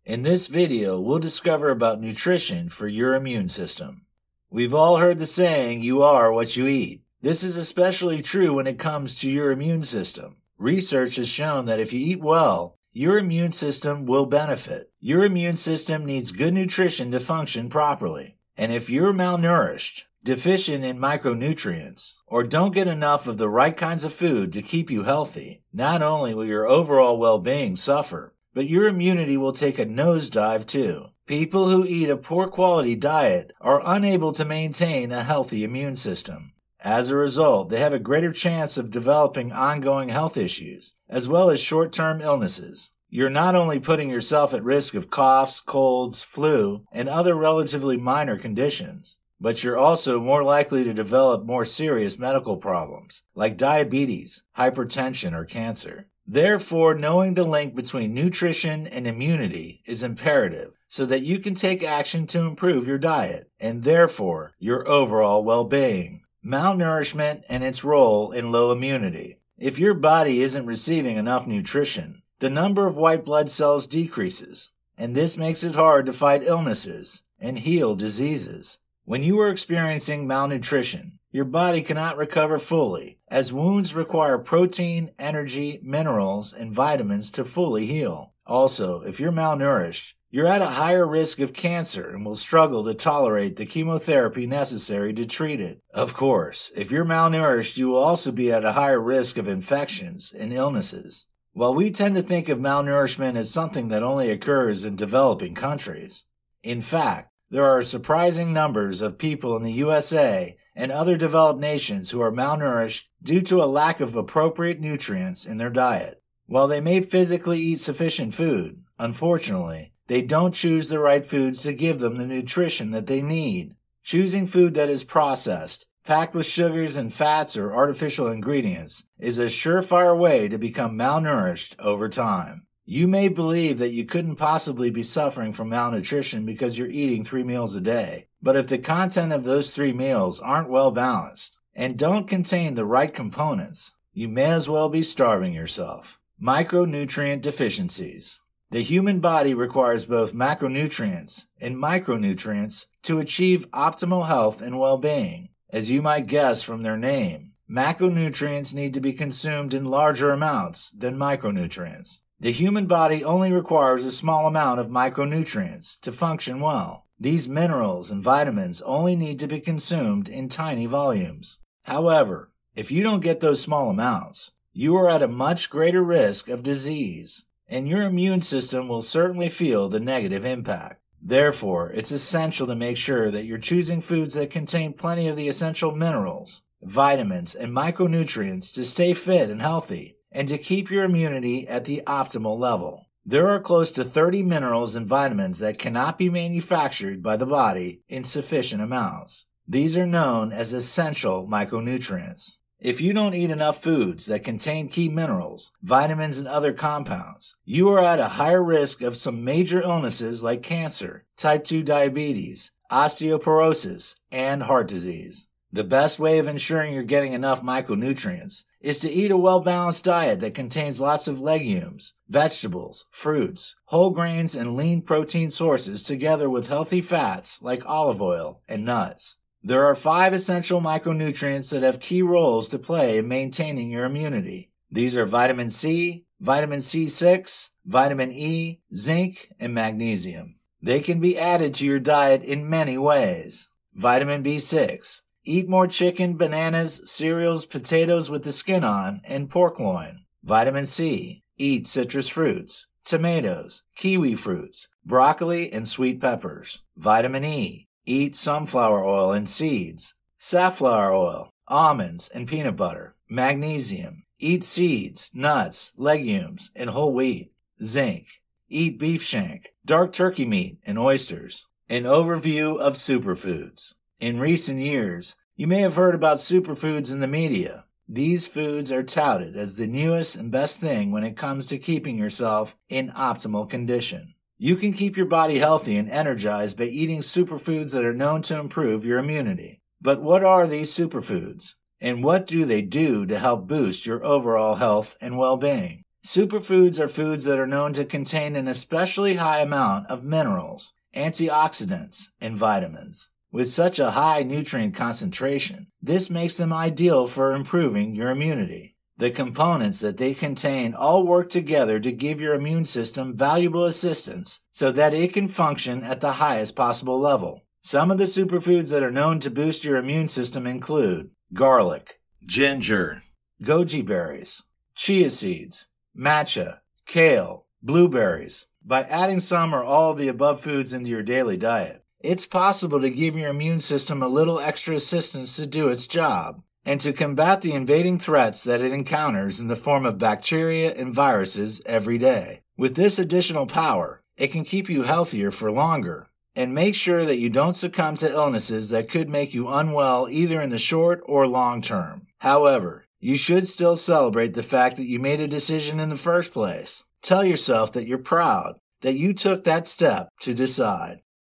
In this video, we'll discover about nutrition for your immune system. We've all heard the saying, you are what you eat. This is especially true when it comes to your immune system. Research has shown that if you eat well, your immune system will benefit. Your immune system needs good nutrition to function properly. And if you're malnourished, deficient in micronutrients, or don't get enough of the right kinds of food to keep you healthy, not only will your overall well-being suffer, but your immunity will take a nosedive too. People who eat a poor quality diet are unable to maintain a healthy immune system. As a result, they have a greater chance of developing ongoing health issues, as well as short-term illnesses. You're not only putting yourself at risk of coughs, colds, flu, and other relatively minor conditions, but you're also more likely to develop more serious medical problems, like diabetes, hypertension, or cancer. Therefore, knowing the link between nutrition and immunity is imperative so that you can take action to improve your diet and therefore your overall well-being. Malnourishment and its role in low immunity. If your body isn't receiving enough nutrition, the number of white blood cells decreases, and this makes it hard to fight illnesses and heal diseases. When you are experiencing malnutrition, your body cannot recover fully, as wounds require protein, energy, minerals, and vitamins to fully heal. Also, if you're malnourished, you're at a higher risk of cancer and will struggle to tolerate the chemotherapy necessary to treat it. Of course, if you're malnourished, you will also be at a higher risk of infections and illnesses. While we tend to think of malnourishment as something that only occurs in developing countries, in fact, there are surprising numbers of people in the USA and other developed nations who are malnourished due to a lack of appropriate nutrients in their diet. While they may physically eat sufficient food, unfortunately, they don't choose the right foods to give them the nutrition that they need. Choosing food that is processed, packed with sugars and fats or artificial ingredients, is a surefire way to become malnourished over time. You may believe that you couldn't possibly be suffering from malnutrition because you're eating 3 meals a day, but if the content of those 3 meals aren't well balanced and don't contain the right components, you may as well be starving yourself. Micronutrient deficiencies. The human body requires both macronutrients and micronutrients to achieve optimal health and well-being. As you might guess from their name, macronutrients need to be consumed in larger amounts than micronutrients. The human body only requires a small amount of micronutrients to function well. These minerals and vitamins only need to be consumed in tiny volumes. However, if you don't get those small amounts, you are at a much greater risk of disease, and your immune system will certainly feel the negative impact. Therefore, it's essential to make sure that you're choosing foods that contain plenty of the essential minerals, vitamins, and micronutrients to stay fit and healthy, and to keep your immunity at the optimal level. There are close to 30 minerals and vitamins that cannot be manufactured by the body in sufficient amounts. These are known as essential micronutrients. If you don't eat enough foods that contain key minerals, vitamins, and other compounds, you are at a higher risk of some major illnesses like cancer, type 2 diabetes, osteoporosis, and heart disease. The best way of ensuring you're getting enough micronutrients is to eat a well-balanced diet that contains lots of legumes, vegetables, fruits, whole grains, and lean protein sources together with healthy fats like olive oil and nuts. There are 5 essential micronutrients that have key roles to play in maintaining your immunity. These are vitamin C, vitamin C6, vitamin E, zinc, and magnesium. They can be added to your diet in many ways. Vitamin B6. Eat more chicken, bananas, cereals, potatoes with the skin on, and pork loin. Vitamin C. Eat citrus fruits, tomatoes, kiwi fruits, broccoli, and sweet peppers. Vitamin E. Eat sunflower oil and seeds, safflower oil, almonds, and peanut butter. Magnesium. Eat seeds, nuts, legumes, and whole wheat. Zinc. Eat beef shank, dark turkey meat, and oysters. An overview of superfoods. In recent years, you may have heard about superfoods in the media. These foods are touted as the newest and best thing when it comes to keeping yourself in optimal condition. You can keep your body healthy and energized by eating superfoods that are known to improve your immunity. But what are these superfoods? And what do they do to help boost your overall health and well-being? Superfoods are foods that are known to contain an especially high amount of minerals, antioxidants, and vitamins. With such a high nutrient concentration, this makes them ideal for improving your immunity. The components that they contain all work together to give your immune system valuable assistance so that it can function at the highest possible level. Some of the superfoods that are known to boost your immune system include garlic, ginger, goji berries, chia seeds, matcha, kale, blueberries. By adding some or all of the above foods into your daily diet, it's possible to give your immune system a little extra assistance to do its job and to combat the invading threats that it encounters in the form of bacteria and viruses every day. With this additional power, it can keep you healthier for longer and make sure that you don't succumb to illnesses that could make you unwell either in the short or long term. However, you should still celebrate the fact that you made a decision in the first place. Tell yourself that you're proud that you took that step to decide.